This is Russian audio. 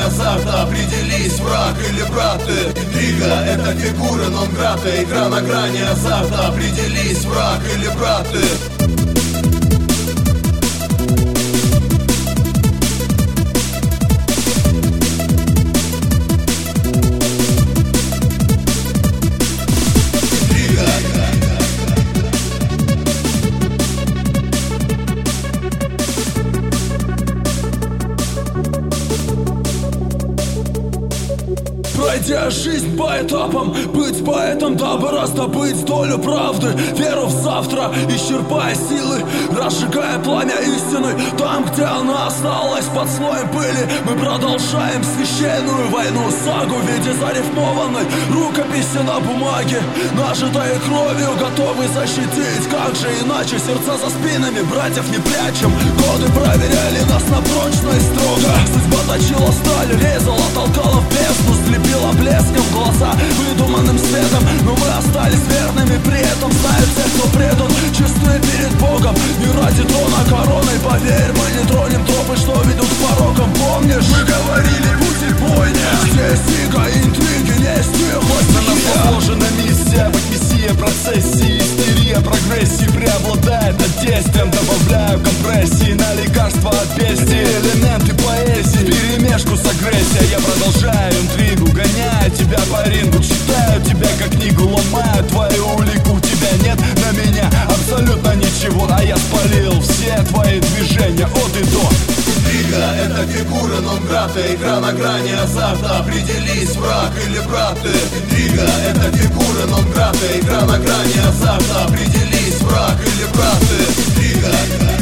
азарта. Определись, враг или брат ты. Интрига — это фигура нон-грата. Игра на грани азарта. Определись, враг или брат ты. Пройдя жизнь по этапам, быть поэтом, дабы раздобыть долю правды, веру в завтра, исчерпая силы, разжигая пламя истины. Там, где она осталась под слоем пыли, мы продолжаем священную войну, сагу в виде зарифмованной рукописи на бумаге, нажитой кровью готовы защитить. Как же иначе, сердца за спинами, братьев не прячем. Годы проверяли нас на прочность строго. Судьба точила сталь, резала, толкала в бездну, слепила блеском глаза выдуманным светом. Но мы остались верными, при этом знают те, кто предан, чистые перед Богом. Не ради трона короной, поверь, мы не тронем тропы, что ведут к порокам. Помнишь, мы говорили, пути бойня. Здесь иго, интриги, нести власть. На нас возложена миссия, быть мессия процессии. Истерия прогрессии преобладает над действием. Добавляю компрессии на лекарства от бестии. Элементы поэзии, перемешку с агрессией. Я продолжаю интригу, гоняю тебя по рингу. Читаю тебя как книгу, ломаю твою улику. У тебя нет на меня абсолютно ничего, а я спалил все твои движения от и до. Интрига — это фигура нон-грата. Игра на грани азарта. Определись, враг или брат ты. Интрига — это фигура нон-грата. Игра на грани азарта. Определись, враг или брат ты. Интрига.